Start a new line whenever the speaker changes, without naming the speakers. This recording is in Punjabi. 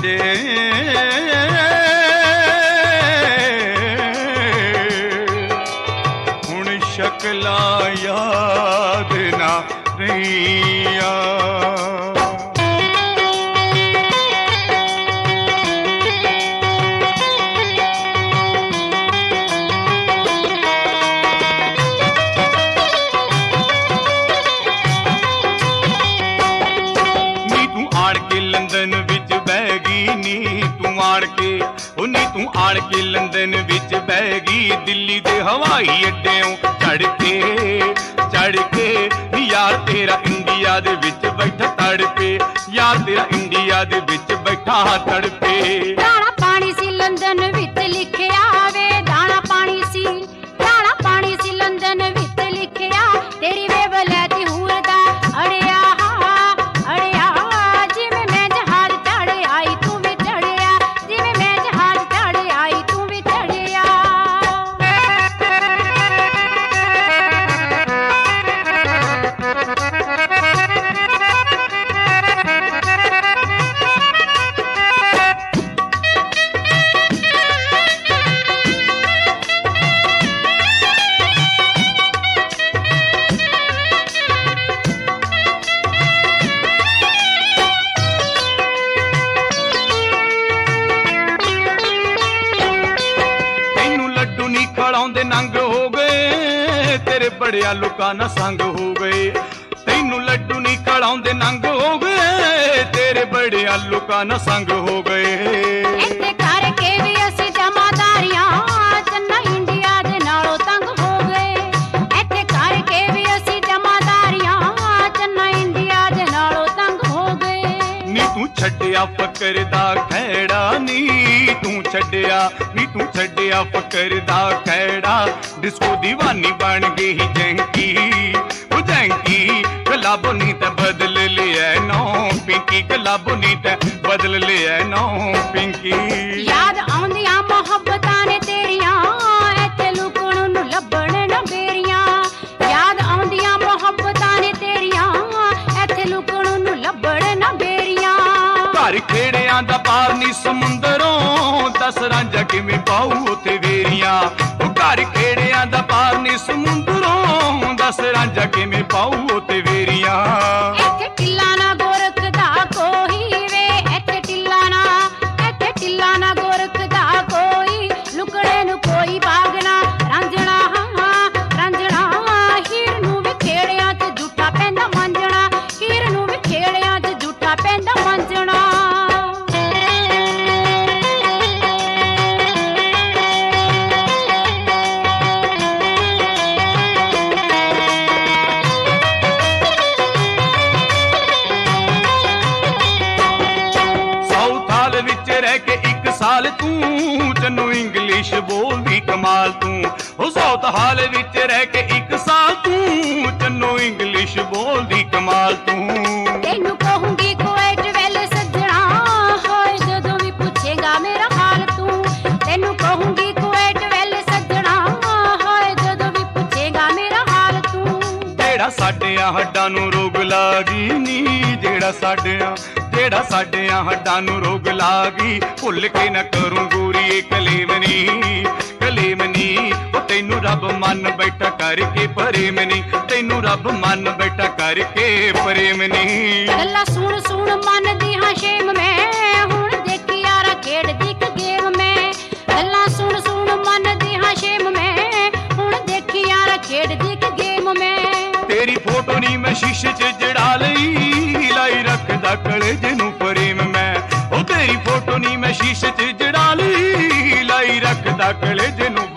ਅੱਡੇ ਹੁਣ ਸ਼ਕਲਾਂ ਯਾਦ ਨਾ ਰਹੀਆਂ। ਲੰਦਨ ਵਿੱਚ ਬਹਿ ਗਈ ਨੀ ਤੂੰ ਆਣ ਕੇ, ਉਹ ਨੀ ਤੂੰ ਆਣ ਕੇ ਲੰਦਨ ਵਿੱਚ ਬਹਿ ਗਈ ਦਿੱਲੀ ਦੇ ਹਵਾਈ ਅੱਡਿਓਂ ਚੜ ਕੇ ਨੀ ਯਾਰ ਤੇਰਾ ਇੰਡੀਆ ਦੇ ਵਿੱਚ ਬੈਠਾ ਤੜਪੇ, ਯਾਰ ਤੇਰਾ ਇੰਡੀਆ ਦੇ ਵਿੱਚ ਬੈਠਾ ਤੜਪੇ।
ਦਾਣਾ ਪਾਣੀ ਸੀ ਲੰਦਨ ਵਿੱਚ ਲਿਖਿਆ ਵੇ, ਦਾਣਾ ਪਾਣੀ ਸੀ ਲੰਦਨ ਵਿੱਚ ਲਿਖਿਆ, ਤੇਰੀ ਵੇ ਵਲੈਤੀ ਹੂਰ ਦਾ ਅੜਿਆ
ਖੜਾਉਂਦੇ ਨੰਗ ਹੋ ਗਏ, ਤੇਰੇ ਬੜਿਆ ਲੋਕਾਂ ਨਾਲ ਸੰਗ ਹੋ ਗਏ। ਤੈਨੂੰ ਲੱਡੂ ਨਹੀਂ ਖੜਾਉਂਦੇ ਨੰਗ ਹੋ ਗਏ, ਤੇਰੇ ਬੜਿਆ ਲੋਕਾਂ ਨਾਲ ਸੰਗ ਹੋ ਗਏ।
ਇੱਥੇ ਕਰਕੇ ਵੀ ਅਸੀਂ ਜਮਾਦਾਰੀਆਂ ਚੰਨਾ ਇੰਡੀਆ ਦੇ ਨਾਲੋਂ ਤੰਗ ਹੋ ਗਏ। ਇੱਥੇ ਕਰਕੇ ਵੀ ਅਸੀਂ ਜਮਾਦਾਰੀਆਂ ਚੰਨਾ ਇੰਡੀਆ ਦੇ ਨਾਲੋਂ ਤੰਗ ਹੋ ਗਏ।
ਨੀ ਤੂੰ ਛੱਡਿਆ ਫਕਰ ਦਾ ਖਹਿੜਾ, ਨੀ ਤੂੰ ਛੱਡਿਆ ਫਕਰ ਦਾ ਖਹਿੜਾ, ਡਿਸਕੋ ਦੀਵਾਨੀ ਬਣ ਗਈ ਜੈਂਕੀ, ਉਹ ਜੈਂਕੀ ਗੁਲਾਬੋ ਨੀ ਤੇ ਬਦਲ ਲਿਆ ਨੌ ਪਿੰਕੀ, ਗੁਲਾਬੋ ਨੀ ਤੇ ਬਦਲ ਲਿਆ ਨੌ ਪਿੰਕੀ।
ਯਾਦ ਆਉਂਦੀਆਂ ਮੁਹੱਬਤਾਂ ਨੇ ਤੇਰੀਆਂ, ਇੱਥੇ ਲੁਕਣ ਨੂੰ ਲੱਭਣ ਨਾ ਬੇਰੀਆਂ। ਯਾਦ ਆਉਂਦੀਆਂ ਮੁਹੱਬਤਾਂ ਨੇ ਤੇਰੀਆਂ, ਇੱਥੇ ਲੁਕਣ ਨੂੰ ਲੱਭਣ ਨਾ ਬੇਰੀਆਂ।
ਘਰ ਖੇੜਿਆਂ ਦਾ ਪਾਰ ਨੀ ਸਮੁੰਦਰੋਂ, ਦਸ ਰਾਂਝਾ ਕਿਵੇਂ ਪਾਊ ਉੱਥੇ ਵੇਰੀਆਂ। ਉਹ ਘਰ ਖੇੜਿਆਂ ਦਾ ਪਾਰ ਨੀ ਸਮੁੰਦਰੋਂ, ਦਸ ਰਾਂਝਾ ਕਿਵੇਂ ਪਾਊ ਉੱਥੇ ਵੇਰੀਆਂ।
ਇੱਥੇ ਟਿੱਲਾ ਨਾ ਗੋਰਖ ਦਾ ਕੋਈ ਵੇ, ਇੱਥੇ ਟਿੱਲਾ ਨਾ ਗੋਰਖ ਦਾ ਕੋਈ, ਲੁਕੜੇ ਨੂੰ ਕੋਈ ਬਾਗ ਨਾ ਰਾਂਝਣਾ ਹੀਰ ਨੂੰ ਵੀ ਖੇੜਿਆਂ 'ਚ ਝੂਠਾ ਪੈਂਦਾ ਮਾਂਜਣਾ, ਹੀਰ ਨੂੰ ਵੀ ਖੇੜਿਆਂ 'ਚ ਝੂਠਾ ਪੈਂਦਾ ਮਾਂਜਣਾ।
ਰਹਿ ਕੇ ਇੱਕ ਸਾਲ ਤੂੰ ਚੰਨੂ ਇੰਗਲਿਸ਼ ਬੋਲਦੀ ਕਮਾਲ ਤੂੰ, ਉਹ ਸਾਊਥ ਹਾਲ ਵਿੱਚ ਰਹਿ ਕੇ ਇੱਕ ਸਾਲ ਤੂੰ ਚੰਨੂ ਇੰਗਲਿਸ਼ ਬੋਲਦੀ ਕਮਾਲ ਤੂੰ।
ਤੈਨੂੰ ਕਹੂੰਗੀ ਕੁਵੈਤ ਵੇਲੇ ਸੱਜਣਾ, ਹੋਏ ਜਦੋਂ ਵੀ ਪੁੱਛੇਗਾ ਮੇਰਾ ਹਾਲ ਤੂੰ। ਤੈਨੂੰ ਕਹੂੰਗੀ ਕੁਵੈਤ ਵੇਲੇ ਸੱਜਣਾ, ਹੋਏ ਜਦੋਂ ਵੀ ਪੁੱਛੇਗਾ ਮੇਰਾ ਹਾਲ ਤੂੰ।
ਜਿਹੜਾ ਸਾਡਿਆਂ ਹੱਡਾਂ ਨੂੰ ਰੋਗ ਲਾਗੀ ਨੀ, ਜਿਹੜਾ ਸਾਡਿਆਂ ਹੱਡਾਂ ਨੂੰ ਰੋਗ ਲਾਗੀ, ਭੁੱਲ ਕੇ ਨਾ ਕਰੂੰ ਗੋਰੀਏ ਕਲੇਮਨੀ। ਉਹ ਤੈਨੂੰ ਰੱਬ ਮੰਨ ਬੈਠਾ ਕਰਕੇ ਪ੍ਰੇਮਨੀ, ਤੈਨੂੰ ਰੱਬ ਮੰਨ ਬੈਠਾ ਕਰਕੇ ਪ੍ਰੇਮਨੀ।
ਗੱਲਾਂ ਸੁਣ ਮਨ ਦੀਆਂ ਸ਼ੇਮ ਮੈਂ, ਹੁਣ ਦੇਖੀ ਯਾਰਾ ਖੇਡਦੀ ਇੱਕ ਗੇਮ ਮੈਂ। ਗੱਲਾਂ ਸੁਣ ਮਨ ਦੀਆਂ ਸ਼ੇਮ ਮੈਂ, ਹੁਣ ਦੇਖੀ ਯਾਰਾ ਖੇਡਦੀ ਇੱਕ ਗੇਮ ਮੈਂ।
ਤੇਰੀ ਫੋਟੋ ਨੀ ਮੈਂ ਸ਼ੀਸ਼ੇ 'ਚ ਜੜਾ ਲਈ, ਲਾਈ ਰੱਖਦਾ ਕਲੇਜੇ ਨੂੰ ਪ੍ਰੇਮ ਮੈਂ। ਉਹ ਤੇਰੀ ਫੋਟੋ ਨੀ ਮੈਂ ਸ਼ੀਸ਼ੇ 'ਚ ਜੜਾ ਲਈ, ਲਾਈ ਰੱਖਦਾ ਕਲੇਜੇ ਨੂੰ